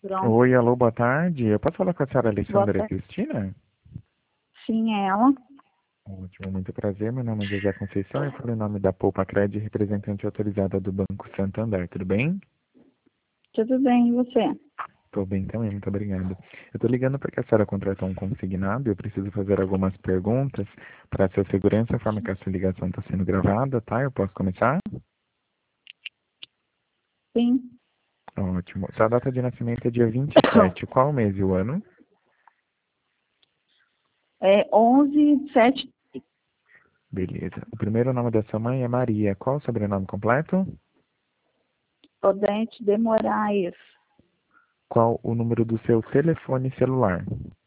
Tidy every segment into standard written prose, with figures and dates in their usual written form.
Pronto. Oi, alô, boa tarde. Eu posso falar com a senhora Boa Alexandra tarde. Cristina? Sim, é ela. Ótimo, muito prazer. Meu nome é José Conceição e falo em nome da Poupa Cred, representante autorizada do Banco Santander. Tudo bem? Tudo bem, e você? Estou bem também, muito obrigado. Eu estou ligando porque a senhora contratou um consignado e eu preciso fazer algumas perguntas para a sua segurança, a forma que a sua ligação está sendo gravada, tá? Eu posso começar? Sim. Ótimo. Sua data de nascimento é dia 27. Qual o mês e o ano? É 11/7. Beleza. O primeiro nome da sua mãe é Maria. Qual o sobrenome completo? Odete de Moraes. Qual o número do seu telefone celular?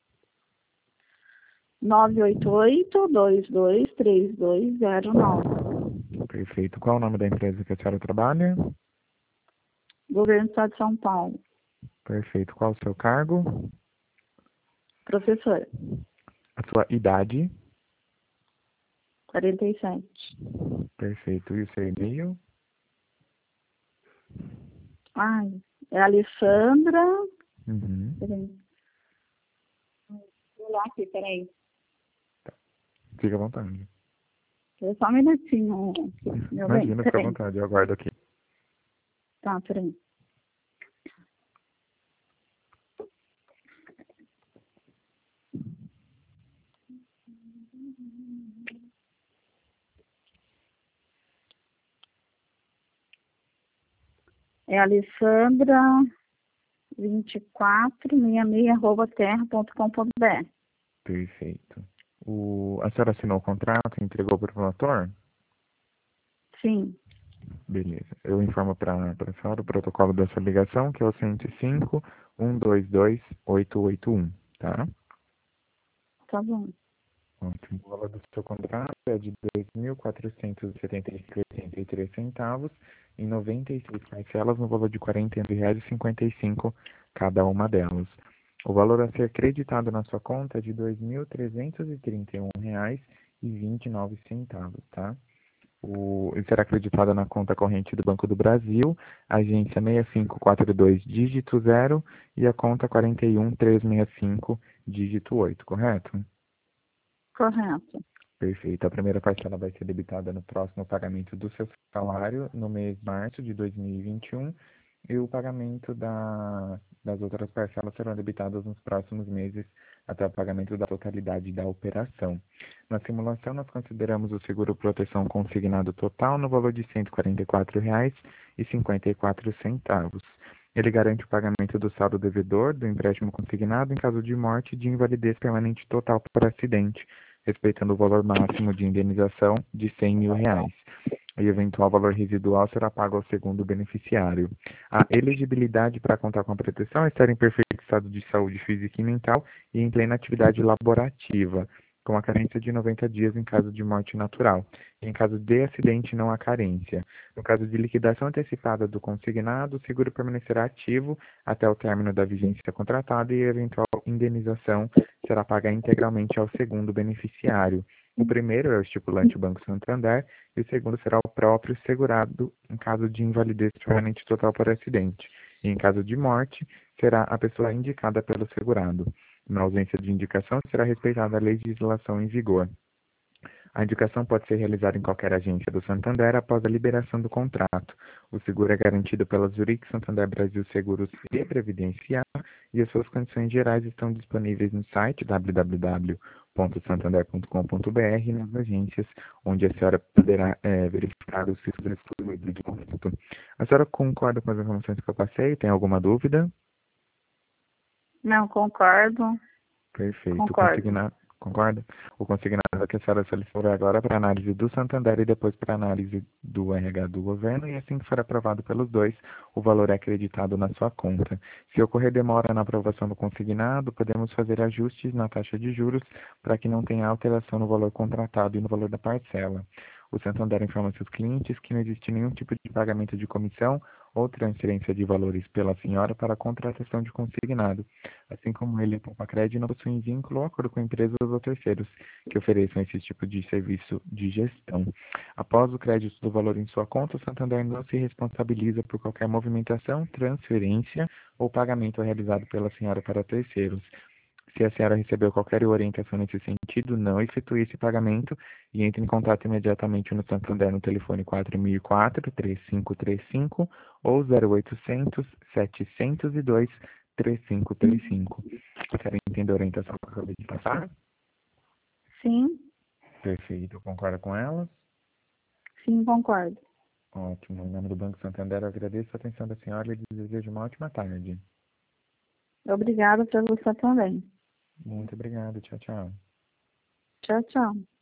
988-223209. Perfeito. Qual o nome da empresa que a senhora trabalha? Governo do Estado de São Paulo. Perfeito. Qual o seu cargo? Professora. A sua idade? 47. Perfeito. E o seu e-mail? Ai, é Alessandra. Uhum. Peraí. Vou lá aqui, peraí. Fica à vontade. É só um minutinho, meu bem. Imagina, fica à Peraí. vontade. Eu aguardo aqui. Tá, peraí. É Alessandra 2466@terra.com.br. Perfeito. A senhora assinou o contrato e entregou para o promotor? Sim, Beleza. Eu informo para a senhora o protocolo dessa ligação, que é o 105.122.881, tá? tá bom. Ótimo. O valor do seu contrato é de R$ 2.475,83 em 96 parcelas no valor de R$ 41,55 cada uma delas. O valor a ser creditado na sua conta é de R$ 2.331,29, tá? Ele será acreditado na conta corrente do Banco do Brasil, agência 6542, dígito 0, e a conta 41365, dígito 8, correto? Correto. Perfeito. A primeira parcela vai ser debitada no próximo pagamento do seu salário, no mês de março de 2021, e o pagamento das outras parcelas serão debitadas nos próximos meses até o pagamento da totalidade da operação. Na simulação, nós consideramos o seguro proteção consignado total no valor de R$ 144,54. Ele garante o pagamento do saldo devedor do empréstimo consignado em caso de morte e de invalidez permanente total por acidente, respeitando o valor máximo de indenização de R$ 100.000. E eventual valor residual será pago ao segundo beneficiário. A elegibilidade para contar com a proteção é estar em perfeito estado de saúde física e mental e em plena atividade laborativa, com a carência de 90 dias em caso de morte natural. Em caso de acidente, não há carência. No caso de liquidação antecipada do consignado, o seguro permanecerá ativo até o término da vigência contratada e a eventual indenização será paga integralmente ao segundo beneficiário. O primeiro é o estipulante o Banco Santander e o segundo será o próprio segurado em caso de invalidez permanente total por acidente. E em caso de morte, será a pessoa indicada pelo segurado. Na ausência de indicação, será respeitada a legislação em vigor. A indicação pode ser realizada em qualquer agência do Santander após a liberação do contrato. O seguro é garantido pela Zurich Santander Brasil Seguros e Previdenciário e as suas condições gerais estão disponíveis no site www.santander.com.br e nas agências, onde a senhora poderá verificar os títulos excluídos de consulta. A senhora concorda com as informações que eu passei? Tem alguma dúvida? Não, concordo. Perfeito. Concordo. Concorda? O consignado que a senhora solicitou agora para análise do Santander e depois para análise do RH do governo, e assim que for aprovado pelos dois, o valor é acreditado na sua conta. Se ocorrer demora na aprovação do consignado, podemos fazer ajustes na taxa de juros para que não tenha alteração no valor contratado e no valor da parcela. O Santander informa seus clientes que não existe nenhum tipo de pagamento de comissão ou transferência de valores pela senhora para a contratação de consignado, assim como ele e a Poupa-Cred não possuem vínculo ou acordo com empresas ou terceiros que ofereçam esse tipo de serviço de gestão. Após o crédito do valor em sua conta, o Santander não se responsabiliza por qualquer movimentação, transferência ou pagamento realizado pela senhora para terceiros. Se a senhora recebeu qualquer orientação nesse sentido, não efetue esse pagamento e entre em contato imediatamente no Santander no telefone 4004-3535 ou 0800 702 3535. A senhora entendeu a orientação que eu acabei de passar? Sim, Perfeito, concorda com ela? sim, concordo. Ótimo. Em nome do Banco Santander, eu agradeço a atenção da senhora e desejo uma ótima tarde. Obrigada para você também. Muito obrigado. Tchau, tchau. Tchau, tchau.